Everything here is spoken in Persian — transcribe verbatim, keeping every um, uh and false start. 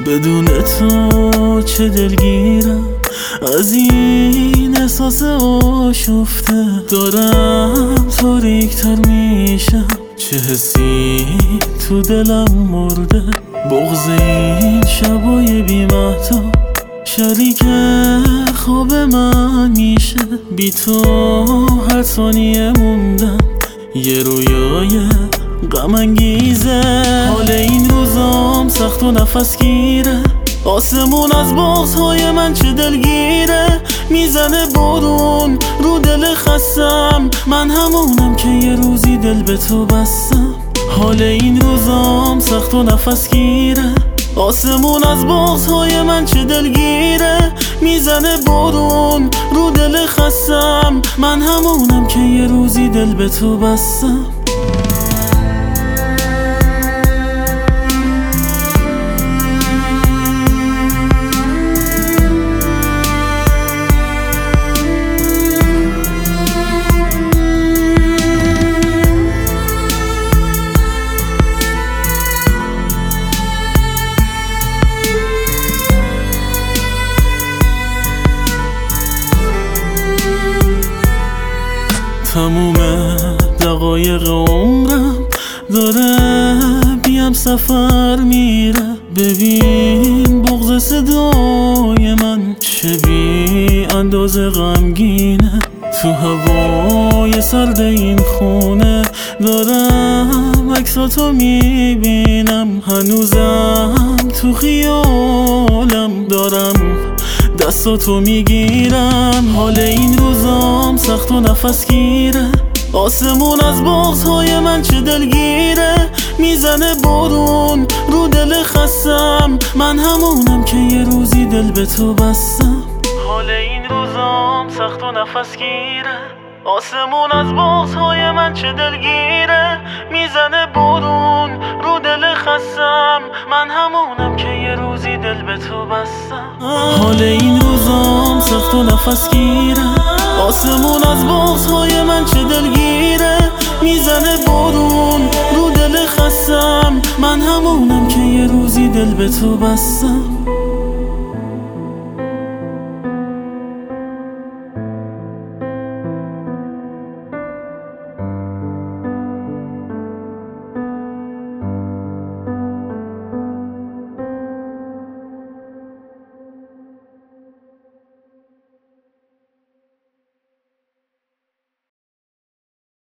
بدون تو چه دلگیرم، از این احساس آشفته دارم تاریک‌تر میشم. چه حسی تو دلم مرده، بغض این شبای بی مهتاب شریک خواب من میشه. بی تو هر ثانیه موندم یه رویای غم انگیزه. حال این روزام سخت و نفس گیره، آسمون از بغض‌های من چه دلگیره. میزنه بارون رو دل خستم، من همونم که یه روزی دل به تو بستم. حال این روزام سخت و نفس گیره، آسمون از بغض‌های من چه دلگیره. میزنه بارون رو دل خستم، من همونم که یه روزی دل به تو بستم. تموم دقایق عمرم داره بیم سفر میره. ببین بغض صدای من چه بی اندازه غمگینه. تو هوای سرد این خونه دارم عکساتو میبینم، هنوزم تو خیالم دارم دستاتو میگیرم. حال این روزام سخت و نفس گیره، آسمون از بغض‌های من چه دلگیره. میزنه بارون رو دل خستم، من همونم که یه روزی دل به تو بستم. حال این روزام سخت و نفس گیره، آسمون از بغض‌های من چه دلگیره. میزنه بارون رو دل خستم، من همونم که یه روزی دل به تو بستم. حال این روزام سخت و نفس گیره، آسمون از بغض‌های من چه دلگیره. میزنه بارون رو دل خستم، من همونم که یه روزی دل به تو بستم.